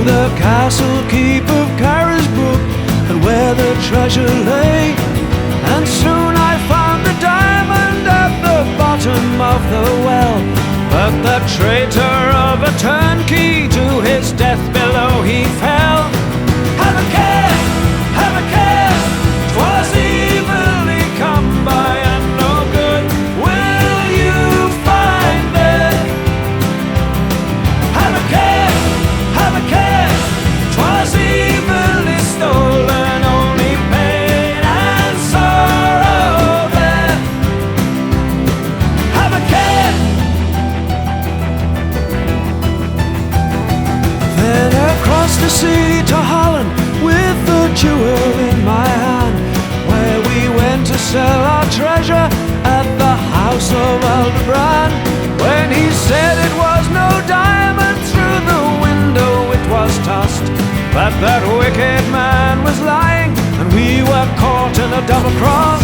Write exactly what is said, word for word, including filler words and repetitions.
the castle keep of Carisbrooke, and where the treasure lay. And soon I found the diamond at the bottom of the well, but the traitor of a turnkey, to his death below he fell. Have a care, have a care, 'twas evilly come by, and no good will you find there. Have a care, have a care, 'twas evilly stolen, only pain and sorrow there. Have a care. Then across the sea to Holland, with the jewel in my hand, where we went to sell our treasure at the house of Aldebrand. When he said it was no diamond, through the window it was tossed, but that wicked man was lying, and we were caught in a double cross.